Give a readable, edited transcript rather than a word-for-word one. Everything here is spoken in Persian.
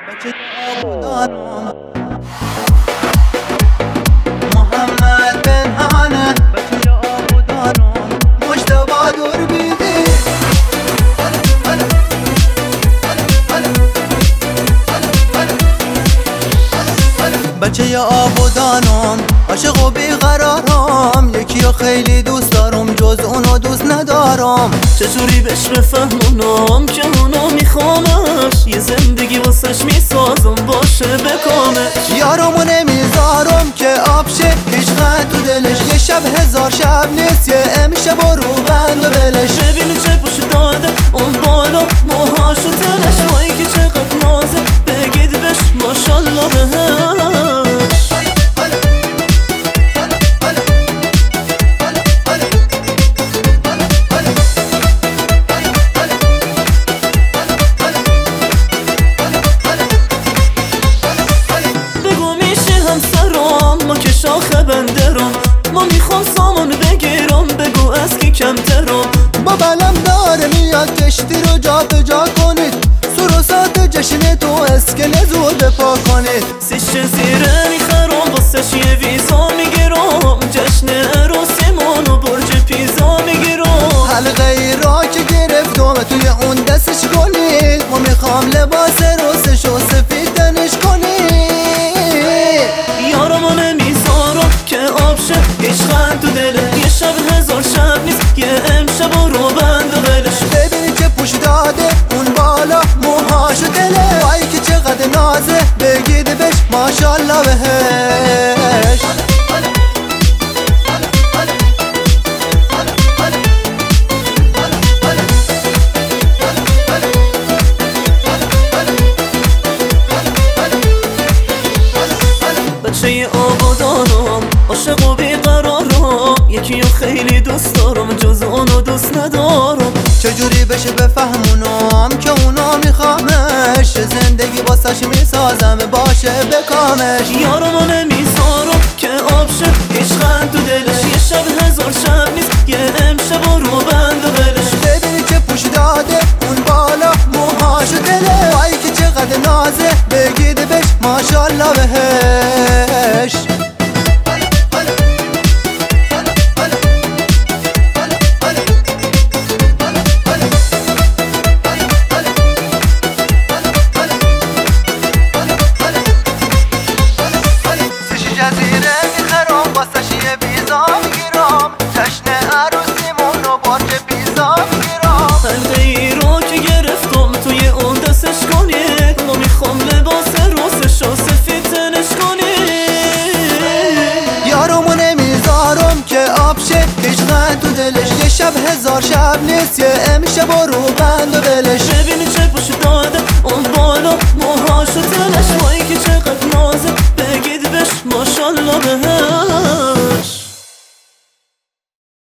محمد بن هانه بچه آبودانم مجتبی دور بیدی بچه آبودانم عاشق و بیقرارم، یکی رو خیلی دوست دارم جز اونو دوست ندارم. چجوری بهش بفهمونم که اونو میخوامش، یه زندگی واسش میسازم باشه بکامش. یارمو نمیذارم که آب شه هیچ خط تو دلش، یه شب هزار شب نیست یه امشب و روغن و ولش. ببینی چه پوش داده اون بالا موهاش و تنش، وای که چقدر نازه بگید بهش ماشالله بهش. ما که شاخه بندرم، ما میخوام سامان بگیرم، بگو از کی کمترم. بابلم داره میاد کشتی رو جا به جا کنید، سروسات جشن تو اسکله زور بپا کنید. سیشه زیره میخرم واسش یه ویزا میگیرم، جشن عروسیمون و برج پیزا میگیرم. حلقه ای را که گرفتم توی اون دستش کنید، ما میخوام لباس روسش و سفید تنش کنید. یارمو نمیذارم که آب شه هیچ خند تو دله، یه شب هزار شب نیست یه امشب و رو بند و ولش. ببینی چه پوش داده اون بالا موهاشو دله، وای که چقدر نازه بگید بهش ماشالله بهش. بچه آبادانم عاشق و بیقرارم، یکی رو خیلی دوست دارم جز اونو دوست ندارم. چجوری بشه بفهمونم که اونا میخوامش، زندگی واسش میسازم باشه بکامش. یارمو نمیذارم که آب شه هیچ خند تو دلش، یه شب هزار شب نیست یه امشب و رو بند و ولش. ببینی چه پوش داده اون بالا موهاشو دله، وای که چقدر نازه بگید بهش ماشالله بهش. جزیره میخرم واسش یه ویزا میگیرم، جشن عروسیمون رو برج پیزا میگیرم. حلقه ای رو که گرفتم توی اون دستش کنید، ما میخوام لباس روسش و سفید تنش کنید. یارمو نمیذارم که آب شه هیچ خند تو دلش، یه شب هزار شب نیست یه امشب و رو بند و ولش. ببینی چه پوش